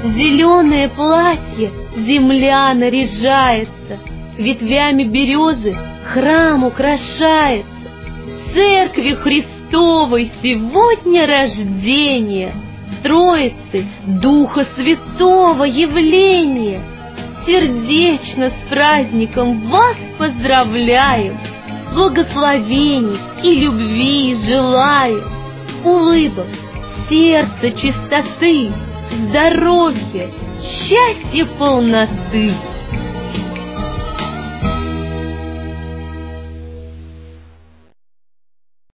зеленое платье земля наряжается, ветвями березы храм украшается. Церкви Христовой сегодня рождение, Троицы Духа Святого явление. Сердечно с праздником вас поздравляем, благословений и любви желаем, улыбок, сердца чистоты, здоровья, счастья, полноты.